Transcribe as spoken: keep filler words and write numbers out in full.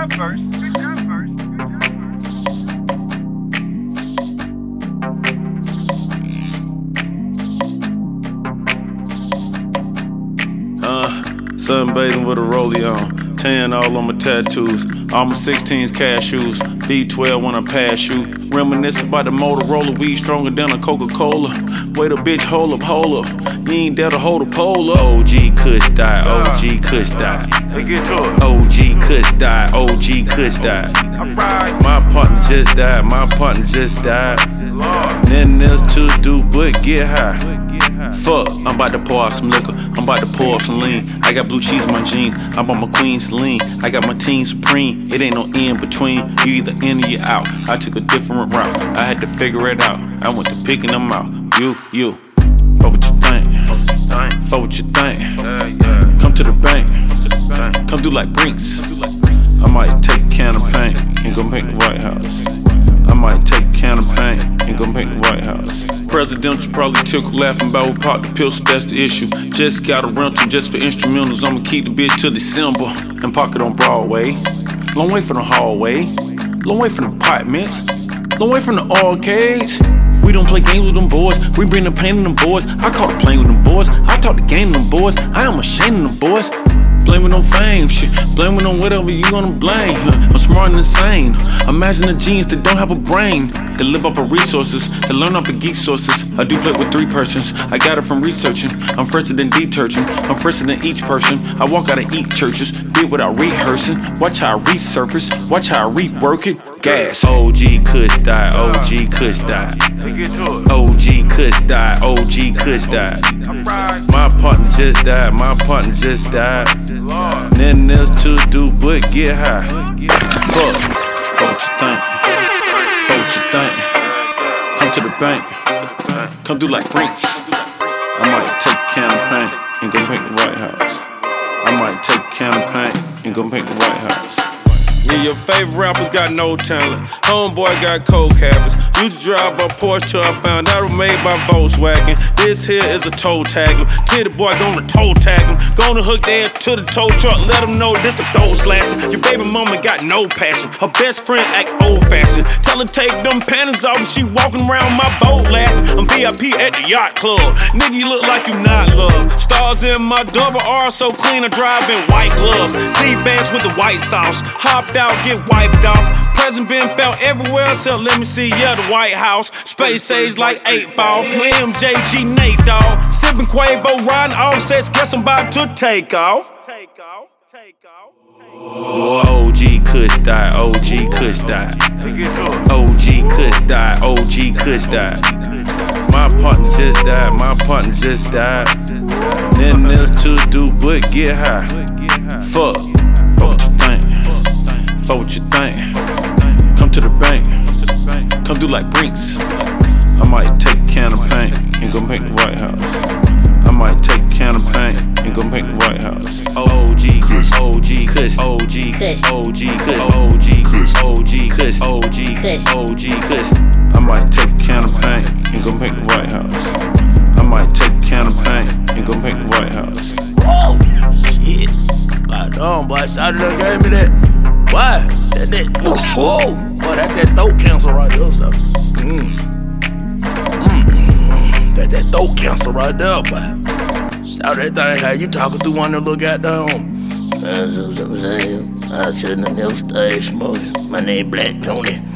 job first. Good job first. Uh, sunbathing with a rollie on, tan all on my tattoos. All my sixteens cashews, V twelve when I pass you. Reminisce about the Motorola, weed stronger than a Coca-Cola. Wait a bitch, hold up, hold up. You ain't there to hold a pole up. O G Kush die, O G Kush die. O G Kush die, O G Kush die. My partner just died, my partner just died. Nothing else to do but get high. Fuck, I'm about to pour out some liquor, I'm about to pour out some lean. I got blue cheese in my jeans, I'm on my queen Celine. I got my team supreme, it ain't no in between. You either in or you out, I took a different route. I had to figure it out, I went to picking them out. You, you, fuck what you think, fuck what you think. Come to the bank, come do like Brinks. I might take a can of paint and go make the White House. I might take a can of paint and go make the White House. Presidential probably tickle laughing about who popped the pill, so that's the issue. Just got a rental just for instrumentals. I'ma keep the bitch till December and park it on Broadway. Long way from the hallway, long way from the apartments, long way from the arcades. We don't play games with them boys, we bring the pain in them boys. I call the plane with them boys, I talk the game with them boys. I am ashamed of them boys. Blame it on fame, shit. Blame it on whatever you gonna blame. I'm smart and insane. Imagine the genes that don't have a brain. They live off of resources, they learn off of geek sources. I do play with three persons, I got it from researching. I'm fresher than detergent, I'm fresher than each person. I walk out and eat churches, did without rehearsing. Watch how I resurface, watch how I rework it. Gas. O G Kush die, O G Kush die. O G Kush die, O G Kush die. My partner just died, my partner just died. Nothing else to do but get high. Fuck, fuck what you think, fuck what you think. Come to the bank, come do like Brinks. I might take a can of paint and go make the White House. I might take a can of paint and go make the White House. Yeah, your favorite rappers got no talent. Homeboy got coke habits. Used to drive a Porsche till I found out it was made by Volkswagen. This here is a toe tagger. Titty boy gonna toe tag him. Gonna hook their to the tow truck. Let them know this the throw slashing. Your baby mama got no passion. Her best friend act old fashioned. Tell her take them panties off and she walking around my boat laughing. I'm V I P at the yacht club. Nigga, you look like you not loved. Stars in my double R so clean I drive in white gloves. C-bands with the white sauce. Hopped out, get wiped off. Present been felt everywhere, so let me see, yeah, the White House. Space age like eight ball. M J G Nate dog. Sipping Quavo, riding offsets. Guess I'm about to take off. Take off, take off. O G Kush die, O G Kush die. O G Kush die, O G Kush die. My partner just died, my partner just died. Nothing else to do but get high. Fuck, fuck what you think, fuck what you think. Come to the bank, come do like Brinks. I might take a can of paint and go make the White House. I might take a can of paint and go make the White House. O G Kush, O G Kush, O G Kush, O G Kush, O G Kush, O G Kush, O G Kush, O G Kush. I might take a can of paint and go make the White House. I might take a can of paint and go make the White House. Whoa, shit. Right on, boy. Shawty done gave me that. Why? That that. Whoa, boy, that that throat cancer right there, so. Mm. Mm. That that throat cancer right there, boy. Shout that thing, how you talking through one of them little goddamn. That's what I'm saying. I shouldn't have never stayed smoking. My name Black Tony.